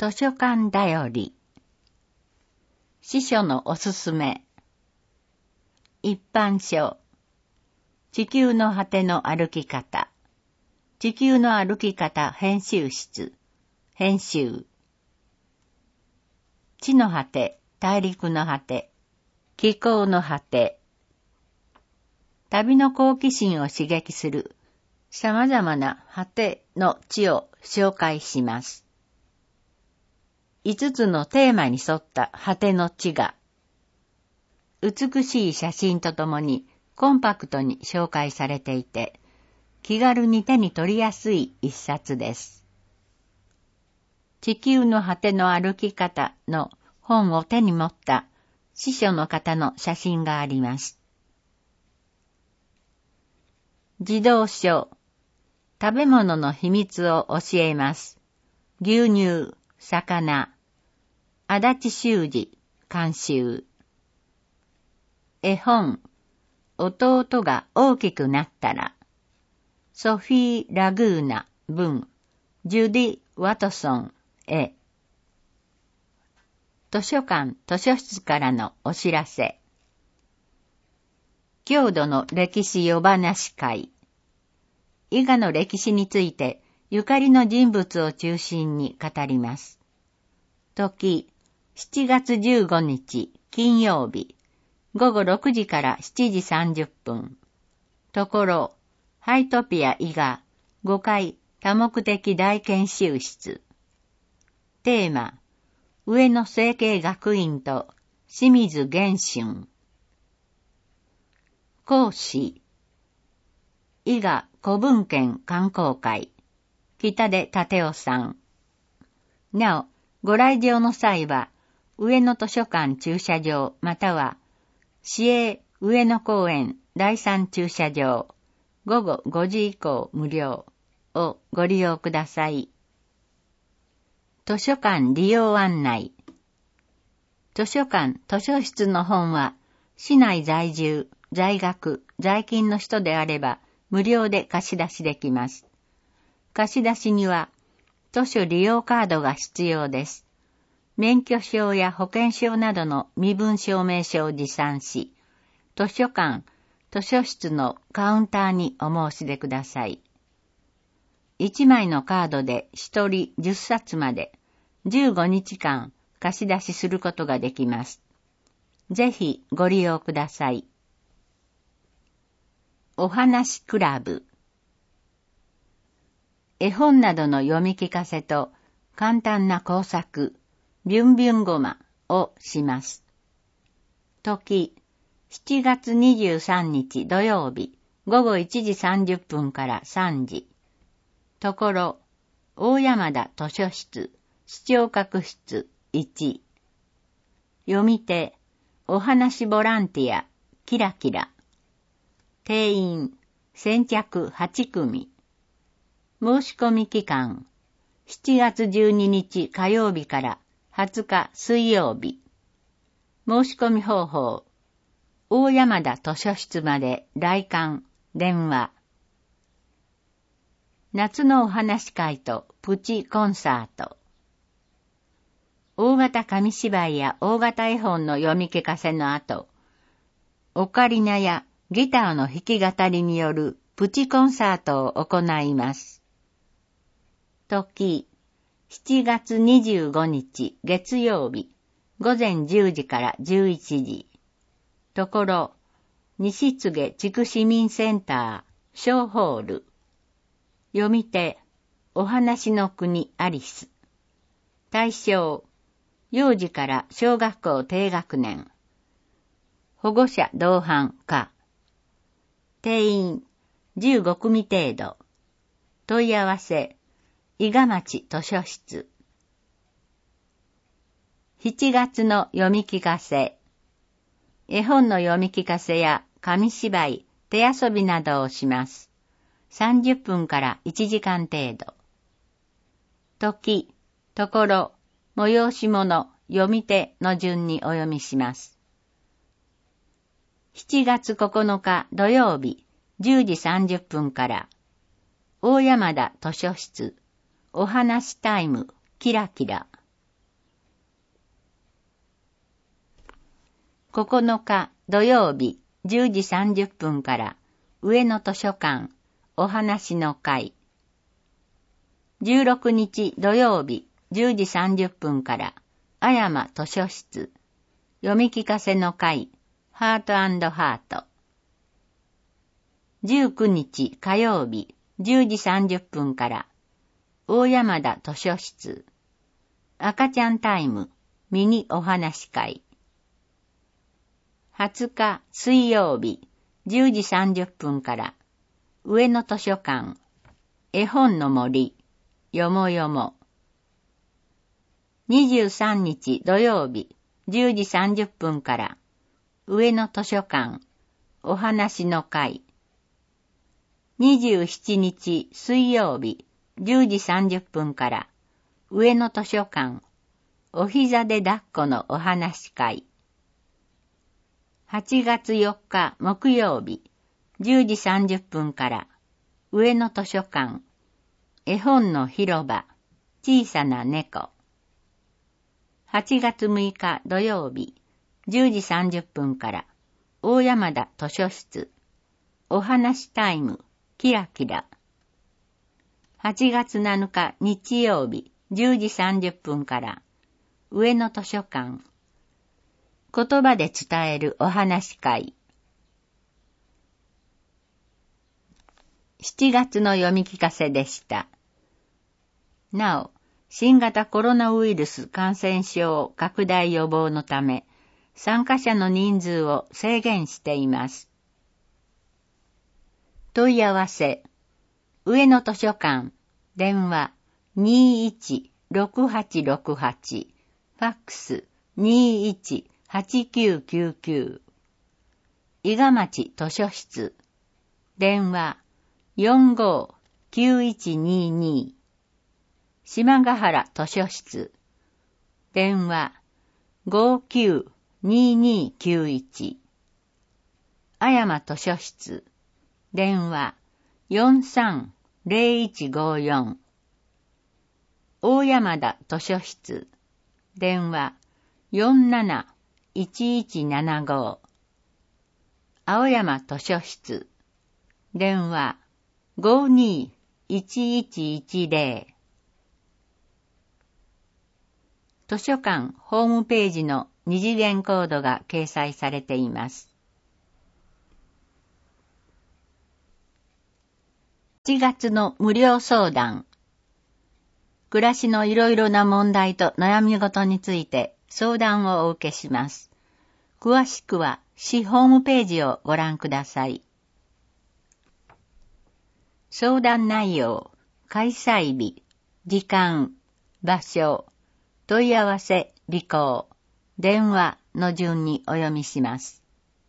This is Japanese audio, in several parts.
図書館だより。司書のおすすめ。一般書。地球の果ての歩き方。地球の歩き方編集室。編集。地の果て、大陸の果て、気候の果て。旅の好奇心を刺激する様々な果ての地を紹介します。5つのテーマに沿った果ての地が、美しい写真とともにコンパクトに紹介されていて、気軽に手に取りやすい一冊です。地球の果ての歩き方の本を手に持った司書の方の写真があります。児童書。食べ物の秘密を教えます。牛乳、魚。足立修二、監修。絵本。弟が大きくなったら。ソフィー・ラグーナ、文。ジュディ・ワトソン、絵。図書館・図書室からのお知らせ。郷土の歴史夜話会。伊賀の歴史についてゆかりの人物を中心に語ります。時、7月15日金曜日、午後6時から7時30分。ところ、ハイトピア伊賀5階多目的大研修室。テーマ、上野成蹊学院と清水玄春。講師、伊賀古文献観光会、北出立夫さん。なお、ご来場の際は、上野図書館駐車場または、市営上野公園第3駐車場、午後5時以降無料をご利用ください。図書館利用案内。図書館・図書室の本は、市内在住、在学、在勤の人であれば、無料で貸し出しできます。貸し出しには、図書利用カードが必要です。免許証や保険証などの身分証明書を持参し、図書館、図書室のカウンターにお申し出ください。1枚のカードで1人10冊まで15日間貸し出しすることができます。ぜひご利用ください。お話クラブ。絵本などの読み聞かせと簡単な工作、ビュンビュンゴマをします。時、7月23日土曜日午後1時30分から3時。ところ、大山田図書室、視聴覚室1。読み手、お話ボランティア、キラキラ。定員、先着8組。申し込み期間、7月12日火曜日から20日水曜日。申し込み方法、大山田図書室まで来館、電話。夏のお話会とプチコンサート。大型紙芝居や大型絵本の読み聞かせの後、オカリナやギターの弾き語りによるプチコンサートを行います。時、7月25日月曜日、午前10時から11時。ところ、西柘地区市民センター、小ホール。読み手、お話の国アリス。対象、幼児から小学校低学年。保護者同伴か。定員、15組程度。問い合わせ、伊賀町図書室。7月の読み聞かせ。絵本の読み聞かせや紙芝居、手遊びなどをします。30分から1時間程度。時、ところ、催し物、読み手の順にお読みします。7月9日土曜日、10時30分から、大山田図書室、お話タイム、キラキラ。 9日土曜日10時30分から上野図書館お話の会。16日土曜日10時30分からあやま図書室読み聞かせの会ハート&ハート。19日火曜日10時30分から大山田図書室赤ちゃんタイムミニお話会。20日水曜日10時30分から上野図書館絵本の森よもよも。23日土曜日10時30分から上野図書館お話の会。27日水曜日10時30分から上野図書館お膝で抱っこのお話会。8月4日木曜日10時30分から上野図書館絵本の広場小さな猫。8月6日土曜日10時30分から大山田図書室お話タイムキラキラ。8月7日日曜日10時30分から上野図書館言葉で伝えるお話会。7月の読み聞かせでした。なお、新型コロナウイルス感染症拡大予防のため、参加者の人数を制限しています。問い合わせ、上野図書館、電話216868、ファックス218999、伊賀町図書室、電話459122、島ヶ原図書室、電話592291、あやま図書室、電話430154、大山田図書室、電話471175、青山図書室、電話521110。図書館ホームページの二次元コードが掲載されています。7月の無料相談。暮らしのいろいろな問題と悩み事について相談をお受けします。詳しくは市ホームページをご覧ください。相談内容、開催日、時間、場所、問い合わせ、履行、電話の順にお読みします。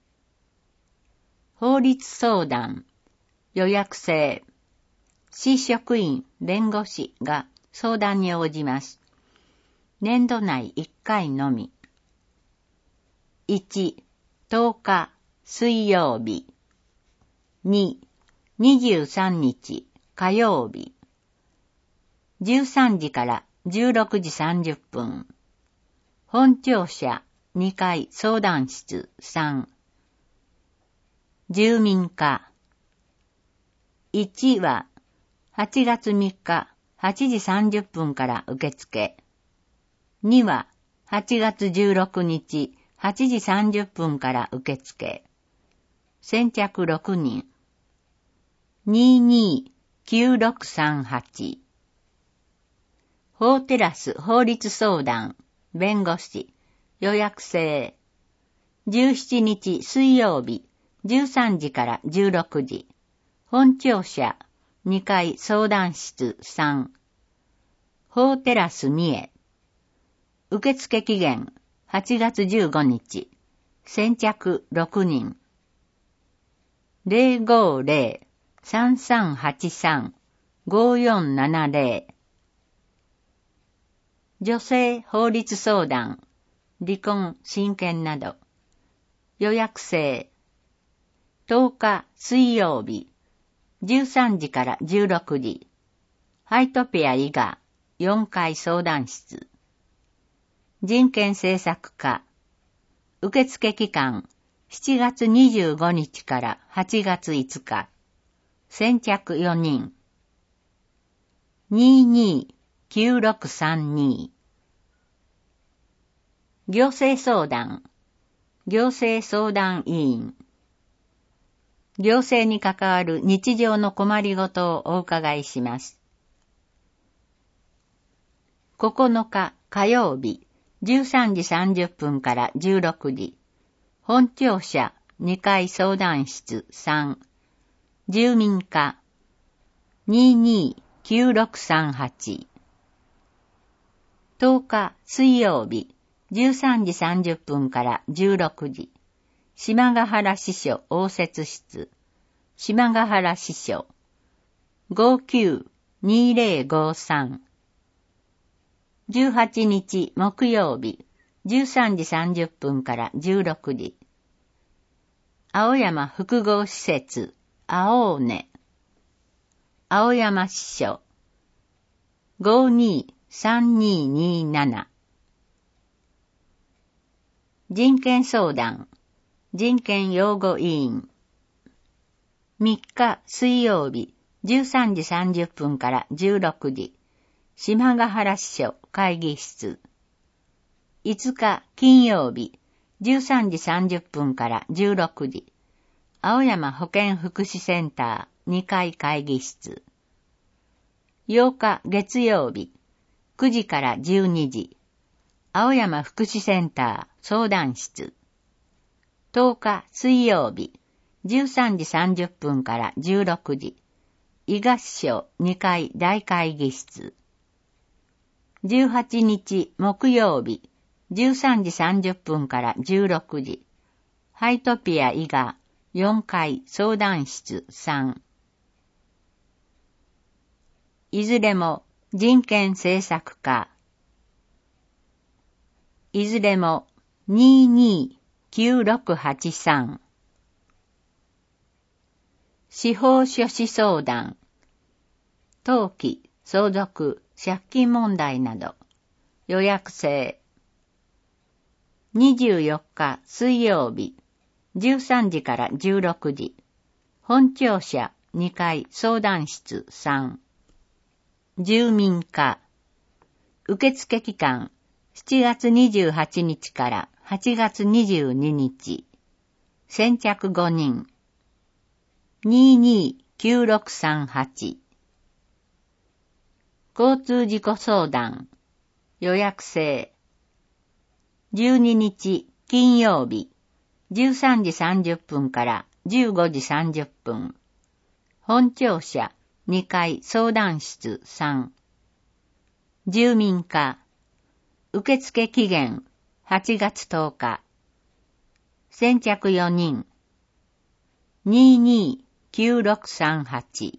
法律相談、予約制、市職員、弁護士が相談に応じます。年度内1回のみ。1、10日、水曜日。2、23日、火曜日。13時から16時30分。本庁舎2階相談室3。住民課。1は8月3日8時30分から受付。2は8月16日8時30分から受付。先着6人。229638。法テラス法律相談、弁護士、予約制。17日水曜日、13時から16時。本庁舎、2階相談室3。法テラス三重。受付期限、8月15日。先着6人。050-3383-5470。女性法律相談、離婚、親権など。予約制。10日水曜日、13時から16時。ハイトペア伊賀、4階相談室。人権政策課。 受付期間、7月25日から8月5日。先着4人。22-9632。行政相談。行政相談委員。行政に関わる日常の困りごとをお伺いします。9日火曜日、13時30分から16時。本庁舎2階相談室3。住民課 22-9638。10日水曜日、13時30分から16時。島ヶ原支所応接室。島ヶ原支所。59-2053。18日木曜日、13時30分から16時。青山複合施設、青根。青山支所。52-3227。人権相談。人権擁護委員。3日水曜日、13時30分から16時。島ヶ原支所会議室。5日金曜日、13時30分から16時。青山保健福祉センター2階会議室。8日月曜日、9時から12時。青山福祉センター相談室。10日水曜日、13時30分から16時。伊賀支所2階大会議室。18日木曜日、13時30分から16時。ハイトピア伊賀4階相談室3。いずれも人権政策課。いずれも22-9683。司法書士相談。登記、相続、借金問題など。予約制。24日水曜日、13時から16時。本庁舎2階相談室3。住民課。受付期間、7月28日から8月22日。先着5人。22-9638。交通事故相談。予約制。12日金曜日、13時30分から15時30分。本庁舎2階相談室3。住民課。受付期限8月10日。先着4人。22-9638。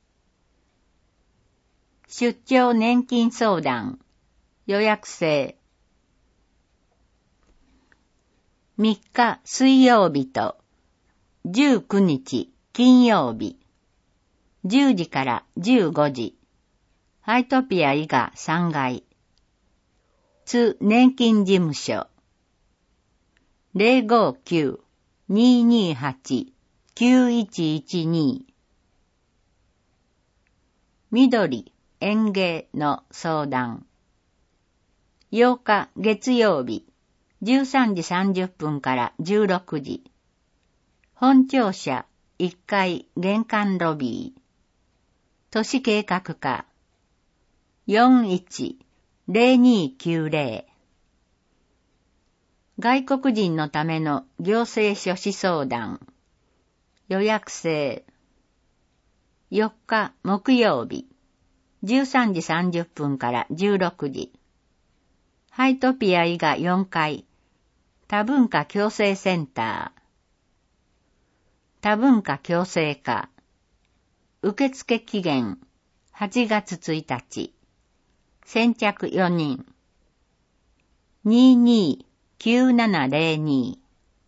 出張年金相談。予約制。3日水曜日と19日金曜日。10時から15時。ハイトピア伊賀3階。津年金事務所。059-228-9112。緑園芸の相談。8日月曜日、13時30分から16時。本庁舎1階玄関ロビー。都市計画課。41-0290。外国人のための行政書士相談。予約制。4日木曜日、13時30分から16時。ハイトピア伊賀4階多文化共生センター。多文化共生課。受付期限8月1日。先着4人。22-9702。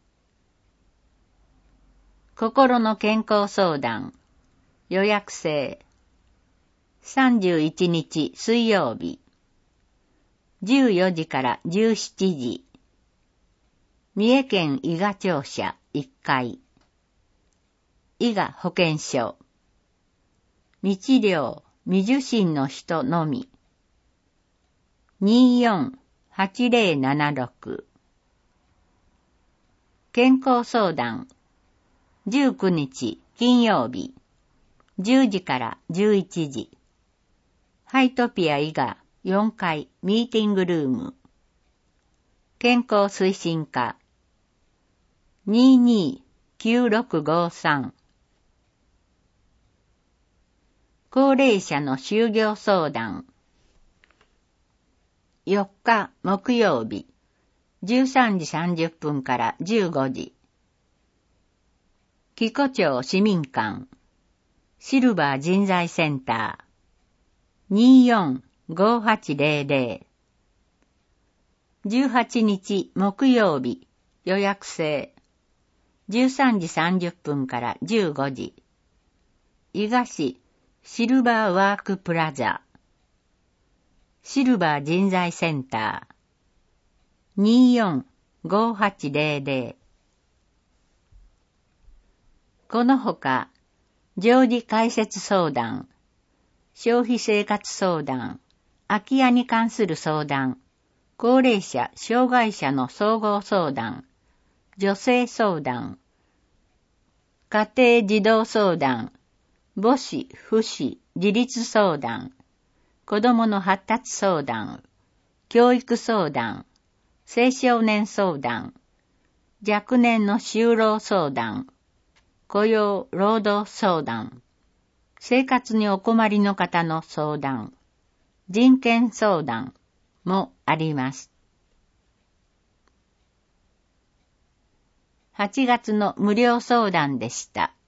心の健康相談。予約制。31日水曜日。14時から17時。 三重県伊賀庁舎1階。伊賀保健所。未治療、未受診の人のみ。24-8076。健康相談。19日金曜日。10時から11時。ハイトピア伊賀4階ミーティングルーム。健康推進課。229653。高齢者の就業相談。4日木曜日、13時30分から15時。木古町市民館、シルバー人材センター、245800。18日木曜日、予約制。13時30分から15時。伊賀市シルバーワークプラザ。シルバー人材センター。245800。このほか、常時開設相談、消費生活相談、空き家に関する相談、高齢者・障害者の総合相談、女性相談、家庭児童相談、母子・父子・自立相談、子どもの発達相談、教育相談、青少年相談、若年の就労相談、雇用・労働相談、生活にお困りの方の相談、人権相談もあります。8月の無料相談でした。